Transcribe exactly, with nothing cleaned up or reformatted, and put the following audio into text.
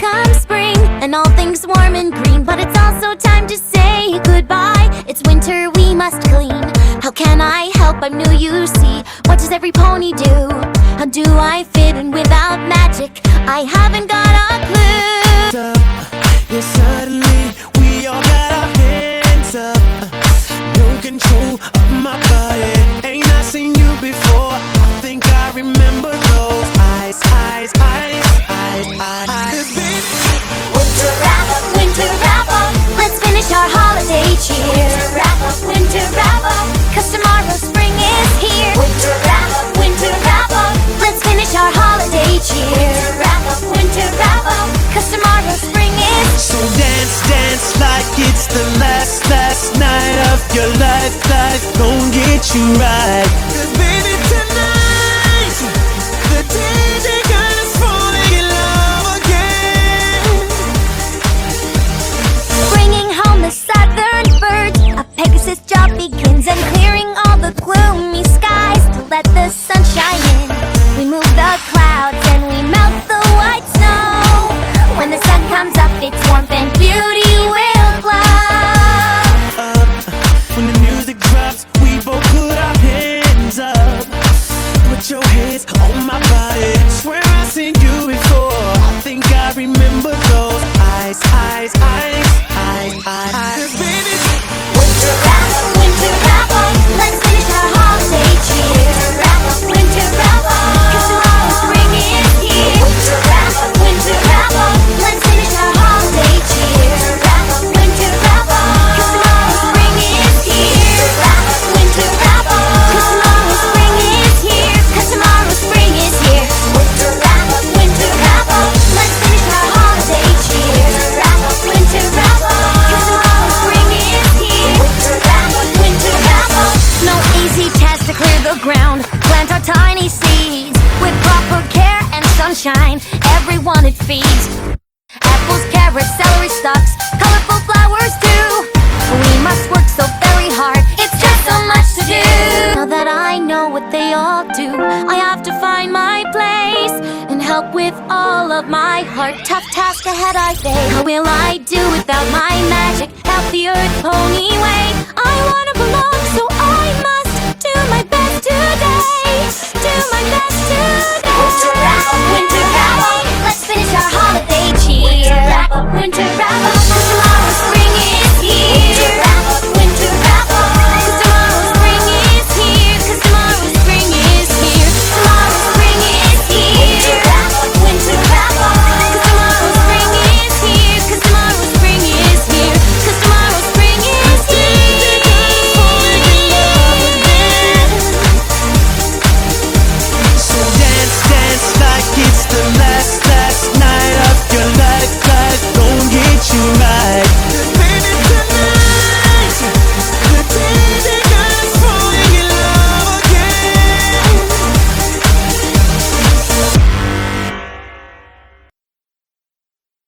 comes spring, and all things warm and green. But it's also time to say goodbye. It's winter, we must clean. How can I help? I'm new, you see. What does every pony do? How do I fit in without magic? I haven't got a clue. Yeah, suddenly we all got our hands up. No control of my body. Ain't I seen you before? I think I remember those eyes, eyes, eyes, eyes, eyes. Winter wrap up, winter wrap up. Let's finish our holiday cheer. Winter wrap up, winter wrap up. 'Cause tomorrow spring is here. Winter wrap up, winter wrap up. Let's finish our holiday cheer. Winter wrap up, winter wrap up. 'Cause tomorrow spring is here. So dance, dance like it's the last, last night of your life. Life gon' get you right. 'Cause baby tonight, the day they got us falling in love again. Bringing home the southern birds, a Pegasus job begins, and clearing all the gloomy skies to let the sun shine in. We move the clouds and we melt the white snow. When the sun comes up, its warmth and beauty will glow. Up, when the music drops, we both put our hands up. Put your hands on my body. Swear I've seen you before. I think I remember those eyes, eyes, eyes, eyes, eyes. 'Cause baby, Winter wrap up, winter wrap up. Let's finish our holiday cheer. Winter wrap up, winter wrap up. 'Cause tomorrow spring is here. Winter wrap up, winter wrap up. Let's finish our holiday cheer. Winter wrap up, winter wrap up. 'Cause tomorrow spring is here. Winter wrap up, winter wrap up. 'Cause tomorrow spring is here. 'Cause tomorrow spring is here. Winter wrap up, winter wrap up. Let's finish our holiday cheer. Winter wrap up, winter wrap up. 'Cause tomorrow spring is here. Winter wrap up, winter wrap up. No easy task to clear the ground. Plant our tiny seeds with proper care and sunshine. Everyone it feeds. Apples, carrots, celery stalks, colorful flowers too. We must work so very hard. It's just so much to do. Now that I know what they all do, I have to find my place and help with all of my heart. Tough task ahead I face. How will I do without my magic? Help the earth pony wagon.